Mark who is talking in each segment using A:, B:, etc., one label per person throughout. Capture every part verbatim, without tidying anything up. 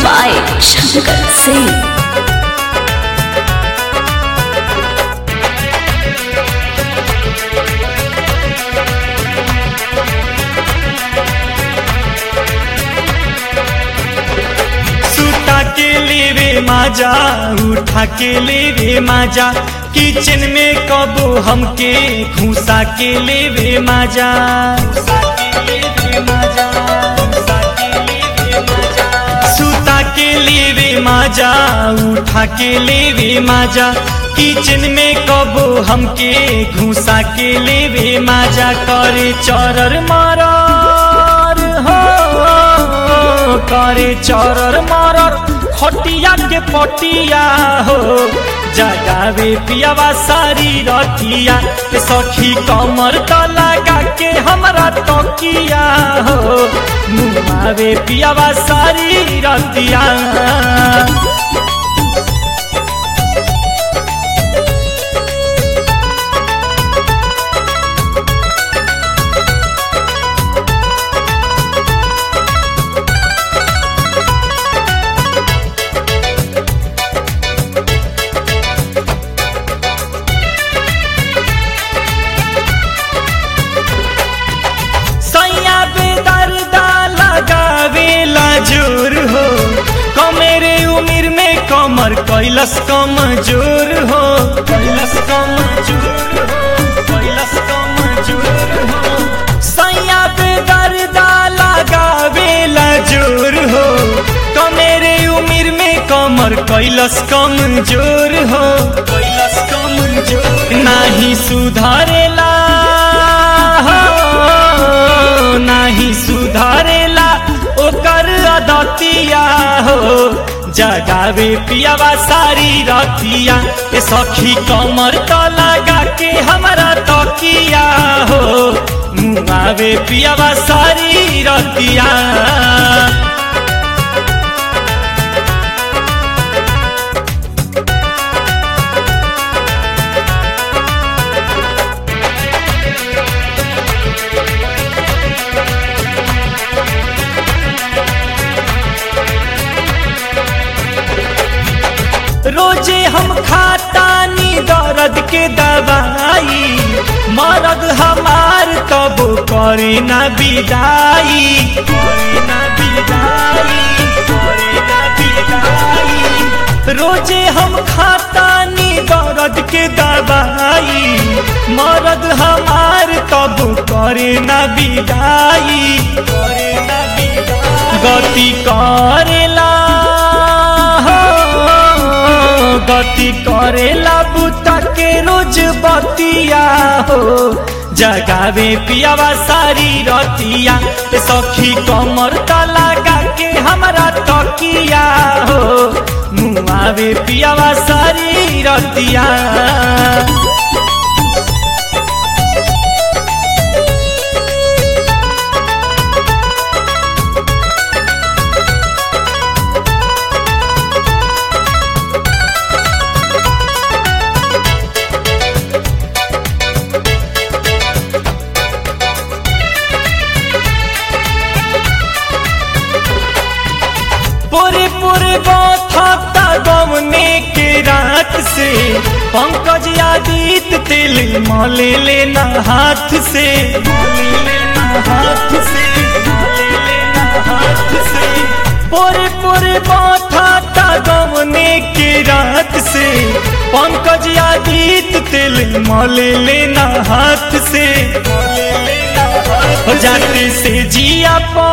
A: by Shankar Singh.
B: के लेवे माजा उठा के लेवे माजा किचन में कबो हमके घुसा के लेवे माजा सुता के लेवे माजा उठा के लेवे माजा किचन में कबो हमके घुसा के लेवे माजा करे चरर मरर हो करे चरर मरर खटिया के पटिया हो जगावे पियावा सारी रतिया सखी कमर त लगा के हमरा तकिया हो मुआवे पियावा सारी रतिया। जोर हो कमेरे उम्र में कमर कैलस कमजोर हो कैलस कमजोर हो कैलस कमजोर हो सैया पे दर्दा लगावेला जोर हो कमेरे उम्र में कमर कैलस कमजोर हो कैलस कमजोर नाही सुधारेला हो नाही सुधारेला ओकर अदतिया हो जगावे पियावा सारी रतिया ए सखी कमर त लगा के हमरा तकिया हो मुआवे पियावा सारी रतिया। रोजे हम खातानी दर्द के दवाई मरद हमार तब करे ना विदाई करे ना विदाई करे ना विदाई रोजे हम खातानी दर्द के दवाई मरद हमार तब करे ना विदाई करे ना विदाई गति करेला गति करेला बुता के रोज बतिया हो जगावे पियावा सारी रतिया सखी कमर त लगा के हमरा तकिया हो मुआवे पियावा सारी रतिया। पूरे पूरे बात गवने के रात से पंकज आदित्य तेल मले लेना हाथ से मले लेना हाथ से मले लेना हाथ से पूरे पूरे बात गवने के रात से पंकज आदित्य तेल मले लेना हाथ से मले लेना हाथ जाते से जिया पा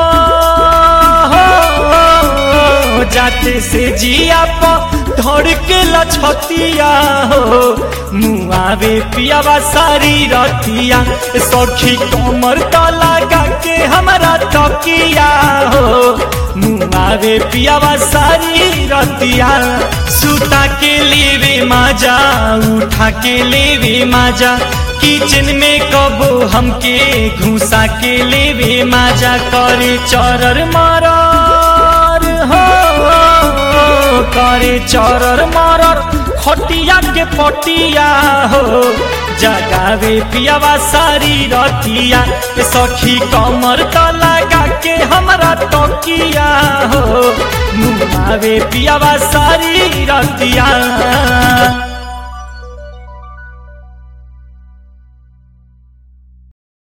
B: जाते से जिया प धड़ के लछतिया हो मुआवे पियावा सारी रतिया सखी कमर त लगा के हमरा तकिया हो मुआवे पियावा सारी रतिया सुता के लेवे माजा उठा के लेवे माजा किचन में कबो हमके घुसा के लेवे माजा करे चरर मरर हो करे चरर मरर खटिया के पटिया हो जगावे पियावा सारी रतिया सखी कमर त लगा के हम हमारा टोकिया हो मुआवे पियावा सारी रतिया।